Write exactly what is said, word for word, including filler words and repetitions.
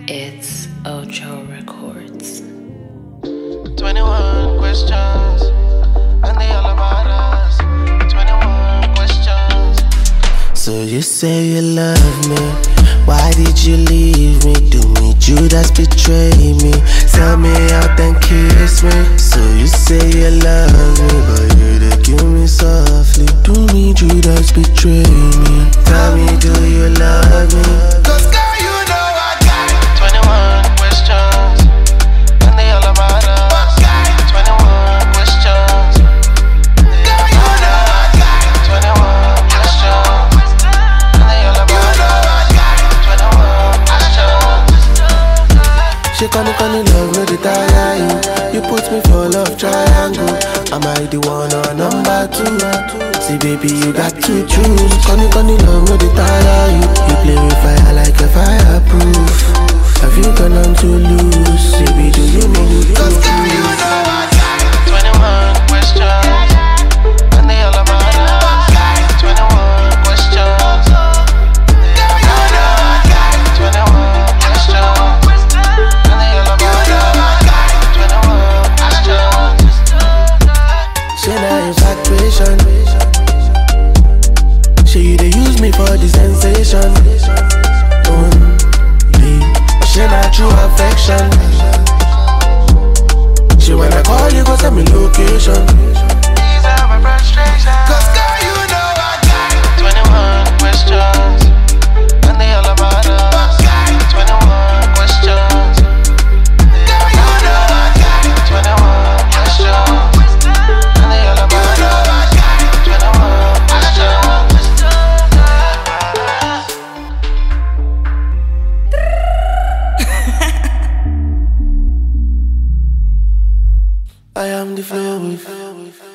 It's Ocho Records. twenty-one questions, and they all about us. twenty-one questions. So you say you love me, why did you leave me? Do me Judas betray me? Sell me out and kiss me. So you say you love me, but you dey kill me softly. Do me Judas betray me? Tell me, do you love me? Cause girl, you know I got twenty-one questions, and they all about us. twenty-one questions. Girl, you know I got twenty-one questions, and they all about us. twenty-one questions. She can't can't love me the tire you. You put me for love triangle. Am I the one or number two? See baby, you got to choose. Can't can't love me the tire you. You play with fire like a fireproof. Have you gone on to lose? Baby, do you know who you Cause girl, you know I got twenty-one questions, and they all about us. twenty-one questions. Girl, you know I got twenty-one questions, and they all about us. twenty-one questions. Say na infatuation. Say you dey use me for the sensation. Only say na true affection. Say when I call you, go send me location. These are my frustrations. Cause girl, you know I got twenty-one questions, and they all about us. twenty-one questions. Girl, you know I got twenty-one questions, and they all about us. twenty-one questions. I am the flow with